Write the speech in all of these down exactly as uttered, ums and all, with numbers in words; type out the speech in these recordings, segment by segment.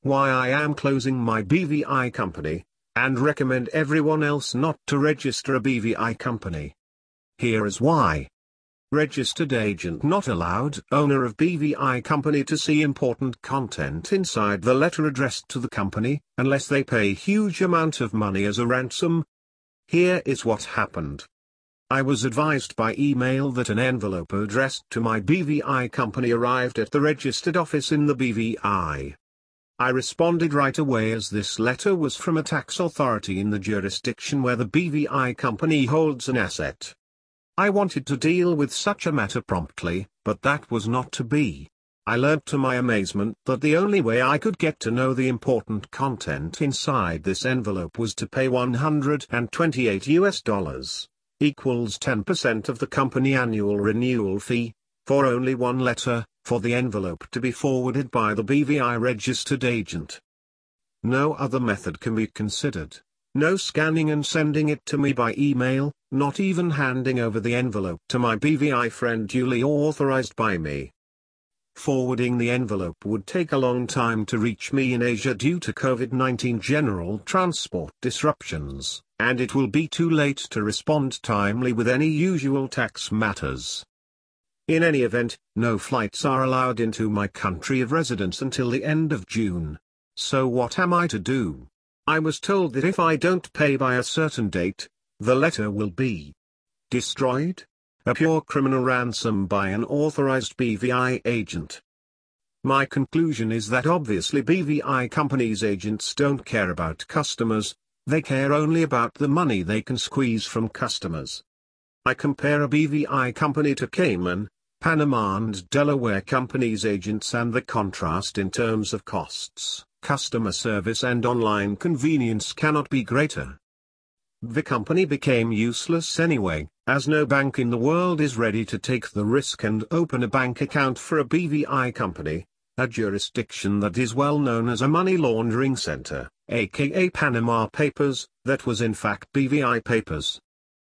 why I am closing my B V I company, and recommend everyone else not to register a B V I company. Here is why. Registered agent not allowed. Owner of B V I company to see important content inside the letter addressed to the company, unless they pay huge amount of money as a ransom. Here is what happened. I was advised by email that an envelope addressed to my B V I company arrived at the registered office in the B V I. I responded right away as this letter was from a tax authority in the jurisdiction where the B V I company holds an asset. I wanted to deal with such a matter promptly, but that was not to be. I learned to my amazement that the only way I could get to know the important content inside this envelope was to pay one hundred twenty-eight U S dollars, equals ten percent of the company annual renewal fee, for only one letter, for the envelope to be forwarded by the B V I registered agent. No other method can be considered. No scanning and sending it to me by email, not even handing over the envelope to my B V I friend duly authorized by me. Forwarding the envelope would take a long time to reach me in Asia due to COVID nineteen general transport disruptions, and it will be too late to respond timely with any usual tax matters. In any event, no flights are allowed into my country of residence until the end of June. So what am I to do? I was told that if I don't pay by a certain date, the letter will be destroyed? A pure criminal ransom by an authorized B V I agent. My conclusion is that obviously B V I companies' agents don't care about customers, they care only about the money they can squeeze from customers. I compare a B V I company to Cayman, Panama and Delaware companies' agents, and the contrast in terms of costs, customer service and online convenience cannot be greater. The company became useless anyway, as no bank in the world is ready to take the risk and open a bank account for a B V I company, a jurisdiction that is well known as a money laundering center, aka Panama Papers, that was in fact B V I Papers.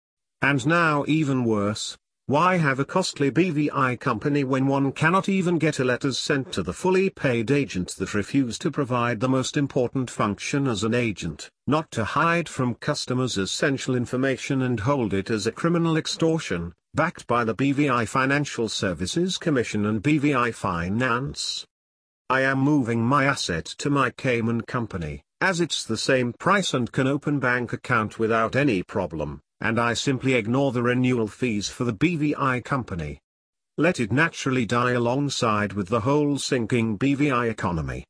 And now even worse. Why have a costly B V I company when one cannot even get a letter sent to the fully paid agent that refused to provide the most important function as an agent, not to hide from customers essential information and hold it as a criminal extortion, backed by the B V I Financial Services Commission and B V I Finance? I am moving my asset to my Cayman company, as it's the same price and can open bank account without any problem, and I simply ignore the renewal fees for the B V I company. Let it naturally die alongside with the whole sinking B V I economy.